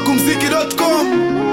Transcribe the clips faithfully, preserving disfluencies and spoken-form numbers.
smokumziki dot com.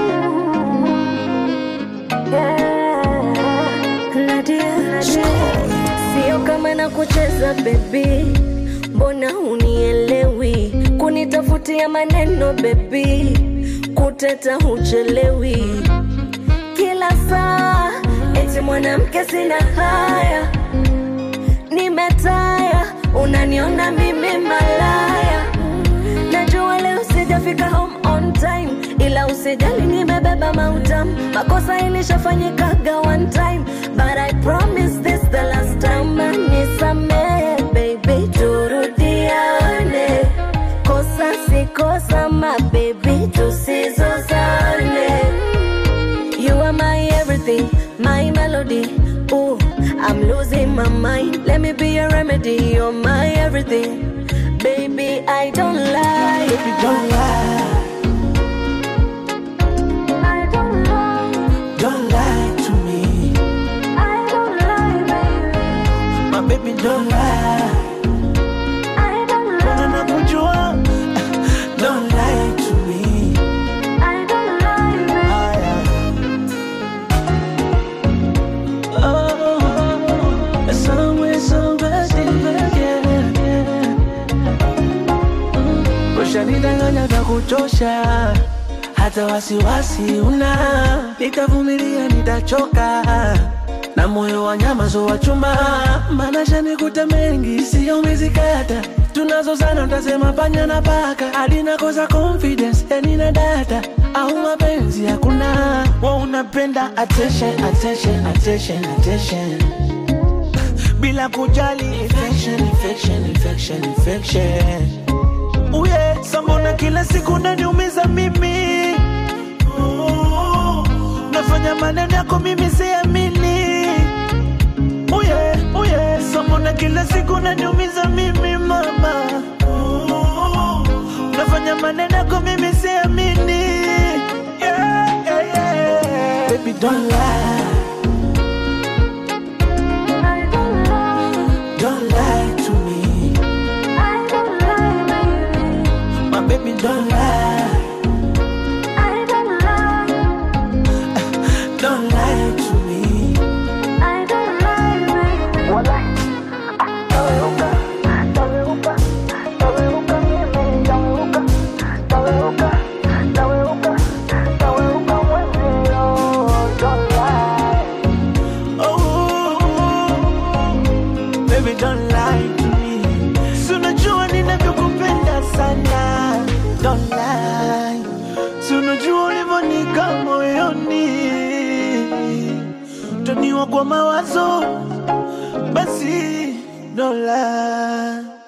Sio kama na kucheza baby, mbona unielewi? Kunitafutia maneno baby, kuteta huchelewi. Kila saa eti mwanamke sina haya, nimetaya, unaniona mimi malaya. Najua leo sijafika home on time, ila usijali nimebeba mautam. Makosa ilishafanyikaga one time, but I promise this the last time. Nisamehe baby, turudiane. Kosa si kosa my baby, tusizozane. You are my everything, my melody. Ooh, I'm losing my mind. Let me be your remedy. You're my everything. Baby, I don't lie. Baby, don't lie. I don't lie. Don't lie to me. I don't lie, baby. My baby, don't lie. I don't lie. Wanna kujua? Don't lie to me. I don't lie, baby. Oh, oh, somewhere, somewhere, yeah, yeah. Ushanidanganya vya kutosha, hata wasiwasi una. Nitavumilia, nitachoka, na moyo wa nyama zo wa chuma. Maana shanikuta mengi, sio mizikata. Tunazozana utasema panya na paka. Hadi nakosa confidence, ya nina data. Au mapenzi hakuna. Wa unapenda attention, attention, attention, attention. Bila kujali infection, infection, infection, infection. Oh yeah, sambona kila siku unaniumiza mimi. Oh, nafanya maneno yako mimi siamini. Oh yeah, oh yeah, sambona kila siku unaniumiza mimi mama. Oh, nafanya maneno yako mimi siamini. Yeah, yeah, yeah. Baby, don't lie. I don't lie. Don't lie to me. I don't lie, baby. My baby, don't lie. I don't lie. Don't lie to me. I don't lie, baby. Walai. Taweuka, taweuka, taweuka mimi, taweuka, taweuka, taweuka, taweuka wewe, oh, don't lie. Oh, baby, don't lie to me. Si unajua ninavyokupenda sana. Don't lie. Si unajua ulivyonika moyoni. Utaniwa kwa mawazo, basi don't lie.